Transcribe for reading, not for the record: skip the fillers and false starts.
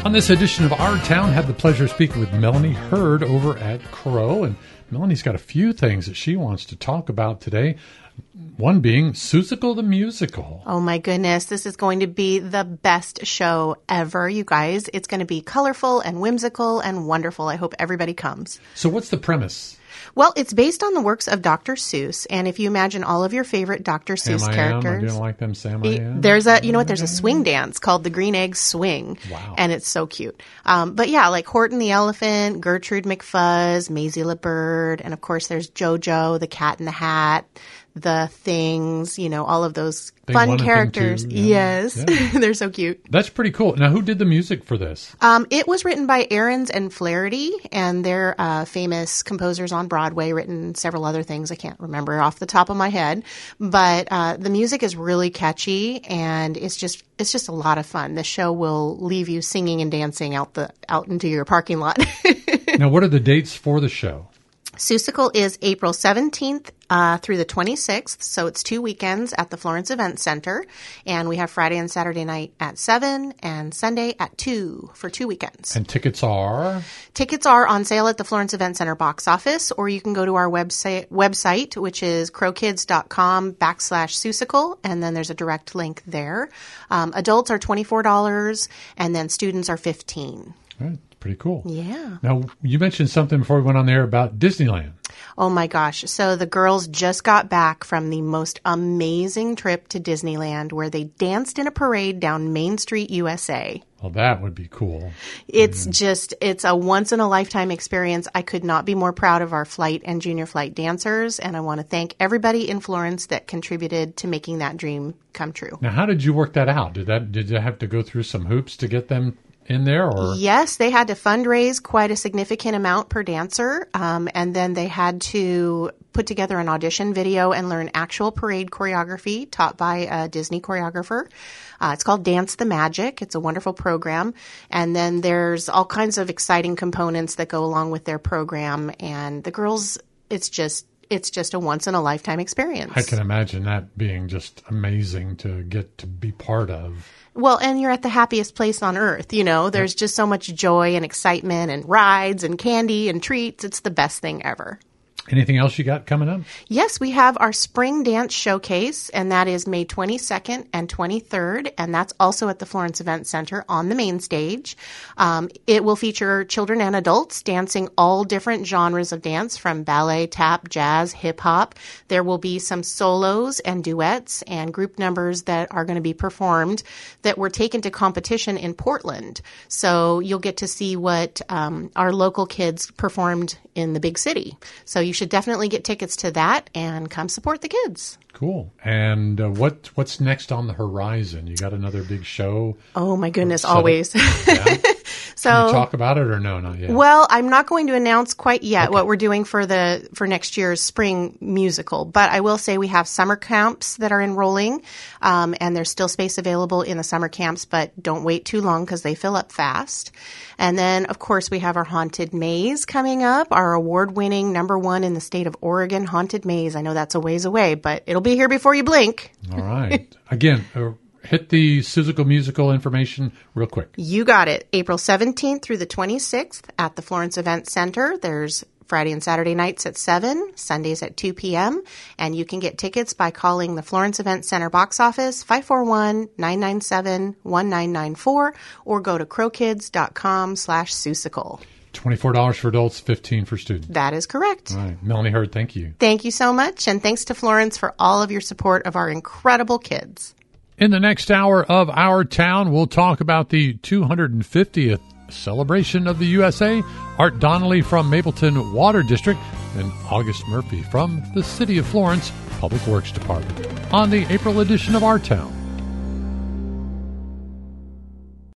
On this edition of Our Town, had the pleasure of speaking with Melanie Hurd over at Crow, and Melanie's got a few things that she wants to talk about today. One being Seussical the Musical. Oh my goodness, this is going to be the best show ever, you guys. It's going to be colorful and whimsical and wonderful. I hope everybody comes. So what's the premise? Well, it's based on the works of Dr. Seuss, and if you imagine all of your favorite Dr. Seuss characters, I don't like them. Sam I Am. There's a swing dance called the Green Egg Swing. Wow. And it's so cute. But yeah, like Horton the Elephant, Gertrude McFuzz, Maisie LeBird, and of course there's JoJo, the Cat in the Hat, the Things, all of those fun characters. Yes. Yeah. They're so cute. That's pretty cool. Now, who did the music for this? It was written by Ahrens and Flaherty, and they're famous composers on Broadway, written several other things I can't remember off the top of my head. But the music is really catchy, and it's just a lot of fun. The show will leave you singing and dancing out into your parking lot. Now, what are the dates for the show? Seussical is April 17th through the 26th, so it's 2 weekends at the Florence Event Center, and we have Friday and Saturday night at 7 and Sunday at 2 for 2 weekends. And tickets are? Tickets are on sale at the Florence Event Center box office, or you can go to our website, which is crowkids.com/Seussical, and then there's a direct link there. Adults are $24, and then students are $15. All right. Pretty cool. Yeah. Now, you mentioned something before we went on there about Disneyland. Oh my gosh. So the girls just got back from the most amazing trip to Disneyland where they danced in a parade down Main Street, USA. Well, that would be cool. It's a once-in-a-lifetime experience. I could not be more proud of our flight and junior flight dancers, and I want to thank everybody in Florence that contributed to making that dream come true. Now, how did you work that out? Did you have to go through some hoops to get them in there? Or? Yes, they had to fundraise quite a significant amount per dancer, and then they had to put together an audition video and learn actual parade choreography taught by a Disney choreographer. It's called Dance the Magic. It's a wonderful program. And then there's all kinds of exciting components that go along with their program. And the girls, it's just a once-in-a-lifetime experience. I can imagine that being just amazing to get to be part of. Well, and you're at the happiest place on earth, There's just so much joy and excitement and rides and candy and treats. It's the best thing ever. Anything else you got coming up? Yes, we have our Spring Dance Showcase, and that is May 22nd and 23rd, and that's also at the Florence Event Center on the main stage. It will feature children and adults dancing all different genres of dance, from ballet, tap, jazz, hip-hop. There will be some solos and duets and group numbers that are going to be performed that were taken to competition in Portland. So you'll get to see what our local kids performed in the big city. So you should definitely get tickets to that and come support the kids. Cool. And what's next on the horizon? You got another big show? Oh, my goodness, always. Yeah. So, can you talk about it or no, not yet? Well, I'm not going to announce quite yet what we're doing for next year's spring musical, but I will say we have summer camps that are enrolling, and there's still space available in the summer camps, but don't wait too long because they fill up fast. And then, of course, we have our Haunted Maze coming up, our award-winning #1 in the state of Oregon Haunted Maze. I know that's a ways away, but it'll be here before you blink. All right. Again, hit the Seussical musical information real quick. You got it. April 17th through the 26th at the Florence Event Center. There's Friday and Saturday nights at 7, Sundays at 2 p.m., and you can get tickets by calling the Florence Event Center box office, 541-997-1994, or go to crowkids.com/Seussical. $24 for adults, $15 for students. That is correct. All right. Melanie Hurd, thank you. Thank you so much, and thanks to Florence for all of your support of our incredible kids. In the next hour of Our Town, we'll talk about the 250th celebration of the USA, Art Donnelly from Mapleton Water District, and August Murphy from the City of Florence Public Works Department on the April edition of Our Town.